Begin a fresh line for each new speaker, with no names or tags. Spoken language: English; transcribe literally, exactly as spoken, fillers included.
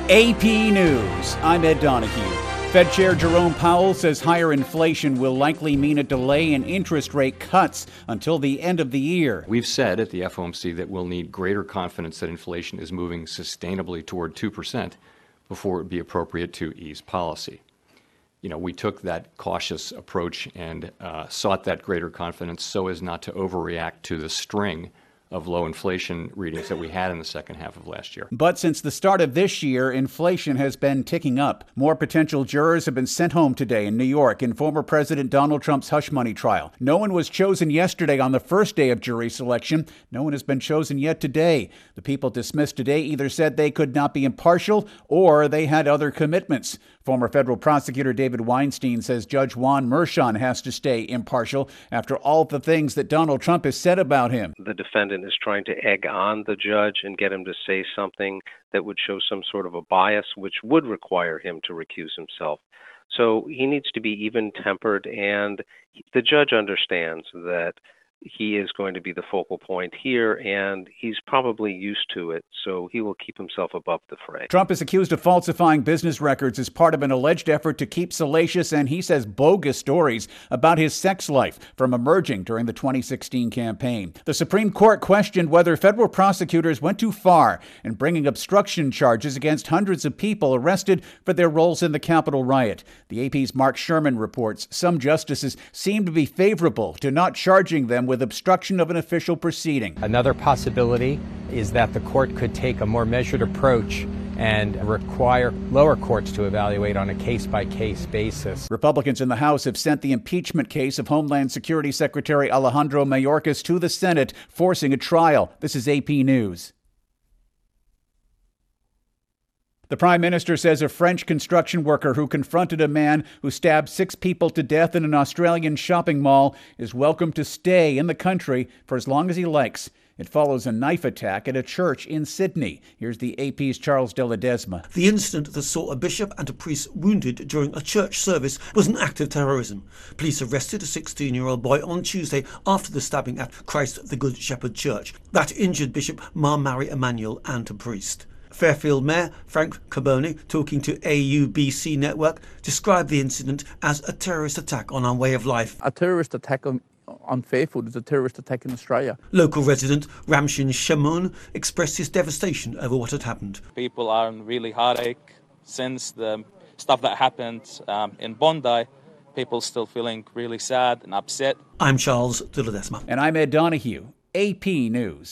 A P News, I'm Ed Donahue. Fed Chair Jerome Powell says higher inflation will likely mean a delay in interest rate cuts until the end of the year.
We've said at the F O M C that we'll need greater confidence that inflation is moving sustainably toward two percent before it would be appropriate to ease policy. You know, we took that cautious approach and uh, sought that greater confidence so as not to overreact to the string of low inflation readings that we had in the second half of last year.
But since the start of this year, inflation has been ticking up. More potential jurors have been sent home today in New York in former President Donald Trump's hush money trial. No one was chosen yesterday on the first day of jury selection. No one has been chosen yet today. The people dismissed today either said they could not be impartial or they had other commitments. Former federal prosecutor David Weinstein says Judge Juan Merchan has to stay impartial after all the things that Donald Trump has said about him.
The defendant is trying to egg on the judge and get him to say something that would show some sort of a bias, which would require him to recuse himself. So he needs to be even-tempered, and the judge understands that he is going to be the focal point here, and he's probably used to it, so he will keep himself above the fray.
Trump is accused of falsifying business records as part of an alleged effort to keep salacious and, he says, bogus stories about his sex life from emerging during the twenty sixteen campaign. The Supreme Court questioned whether federal prosecutors went too far in bringing obstruction charges against hundreds of people arrested for their roles in the Capitol riot. The A P's Mark Sherman reports some justices seem to be favorable to not charging them with obstruction of an official proceeding.
Another possibility is that the court could take a more measured approach and require lower courts to evaluate on a case-by-case basis.
Republicans in the House have sent the impeachment case of Homeland Security Secretary Alejandro Mayorkas to the Senate, forcing a trial. This is A P News. The Prime Minister says a French construction worker who confronted a man who stabbed six people to death in an Australian shopping mall is welcome to stay in the country for as long as he likes. It follows a knife attack at a church in Sydney. Here's the A P's Charles de Ledesma.
The incident that saw a bishop and a priest wounded during a church service was an act of terrorism. Police arrested a sixteen-year-old boy on Tuesday after the stabbing at Christ the Good Shepherd Church. That injured Bishop Mar Mary Emanuel and a priest. Fairfield Mayor Frank Carbone, talking to A U B C Network, described the incident as a terrorist attack on our way of life.
A terrorist attack on, on Fairfield is a terrorist attack in Australia.
Local resident Ramshin Shamoun expressed his devastation over what had happened.
People are in really heartache since the stuff that happened um, in Bondi. People still feeling really sad and upset.
I'm Charles de Ledesma.
And I'm Ed Donahue, A P News.